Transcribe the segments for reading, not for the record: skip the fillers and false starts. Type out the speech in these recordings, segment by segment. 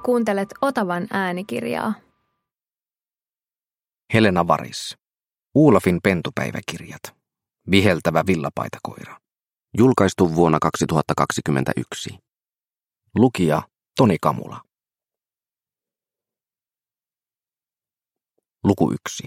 Kuuntelet Otavan äänikirjaa. Helena Varis. Olafin pentupäiväkirjat. Viheltävä villapaitakoira. Julkaistu vuonna 2021. Lukija Toni Kamula. Luku 1.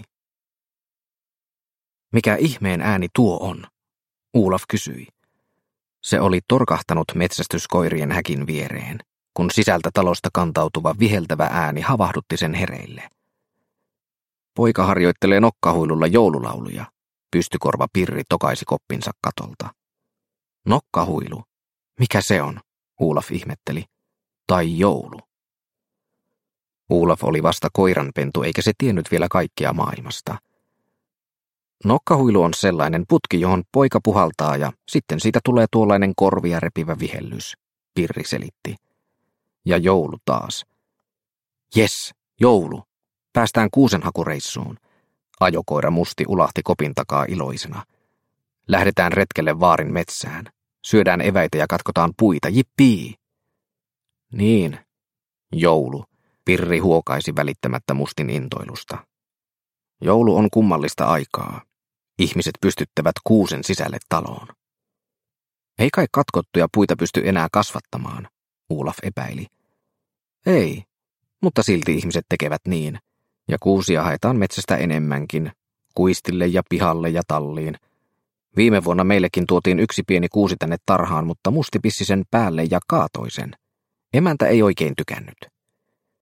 Mikä ihmeen ääni tuo on? Olaf kysyi. Se oli torkahtanut metsästyskoirien häkin viereen, kun sisältä talosta kantautuva viheltävä ääni havahdutti sen hereille. Poika harjoittelee nokkahuilulla joululauluja, pystykorva Pirri tokaisi koppinsa katolta. Nokkahuilu? Mikä se on? Olaf ihmetteli. Tai joulu. Olaf oli vasta koiranpentu, eikä se tiennyt vielä kaikkea maailmasta. Nokkahuilu on sellainen putki, johon poika puhaltaa ja sitten siitä tulee tuollainen korvia repivä vihellys, Pirri selitti. Ja joulu taas. Jes, joulu. Päästään kuusenhakureissuun. Ajokoira Musti ulahti kopin takaa iloisena. Lähdetään retkelle vaarin metsään. Syödään eväitä ja katkotaan puita, jippii. Niin, joulu. Pirri huokaisi välittämättä Mustin intoilusta. Joulu on kummallista aikaa. Ihmiset pystyttävät kuusen sisälle taloon. Ei kai katkottuja puita pysty enää kasvattamaan, Olaf epäili. Ei, mutta silti ihmiset tekevät niin. Ja kuusia haetaan metsästä enemmänkin, kuistille ja pihalle ja talliin. Viime vuonna meillekin tuotiin yksi pieni kuusi tänne tarhaan, mutta Musti pissi sen päälle ja kaatoi sen. Emäntä ei oikein tykännyt.